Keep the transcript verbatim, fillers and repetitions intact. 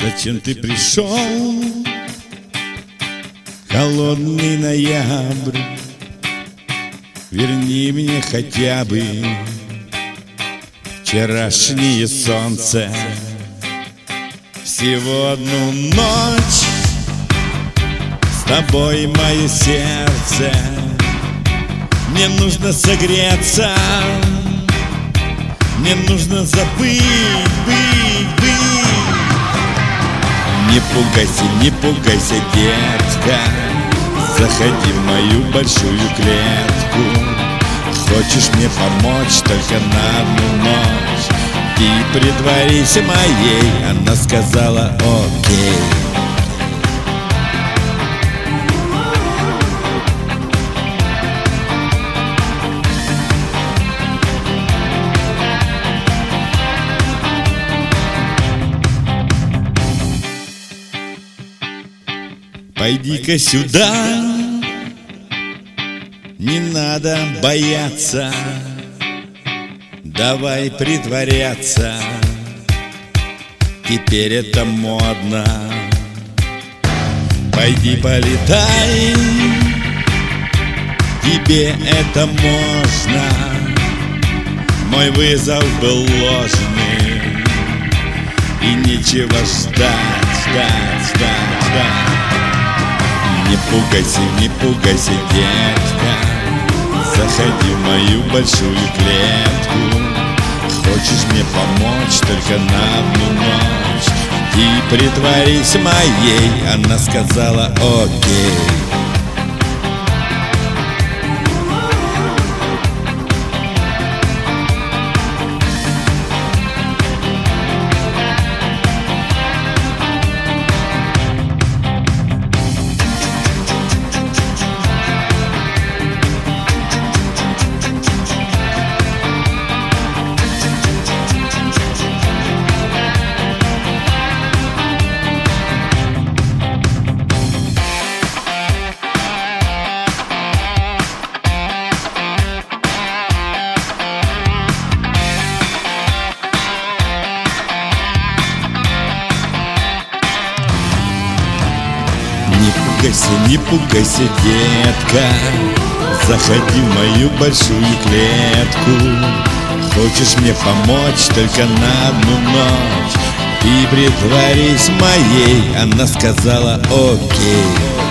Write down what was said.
Зачем ты пришел? Холодный ноябрь, верни мне хотя бы вчерашнее солнце. Всего одну ночь с тобой, мое сердце. Мне нужно согреться, мне нужно забыть, быть, быть. Не пугайся, не пугайся, детка, заходи в мою большую клетку. Хочешь мне помочь только на одну ночь? Ты притворись моей. Она сказала окей. Пойди-ка сюда, не надо бояться, давай притворяться, теперь это модно. Пойди полетай, тебе это можно. Мой вызов был ложный, и нечего ждать, ждать, ждать, ждать. Не пугайся, не пугайся, детка, заходи в мою большую клетку. Хочешь мне помочь только на одну ночь? Ты притворись моей. Она сказала окей. Не пугайся, не пугайся, детка, заходи в мою большую клетку. Хочешь мне помочь только на одну ночь? Ты притворись моей. Она сказала окей.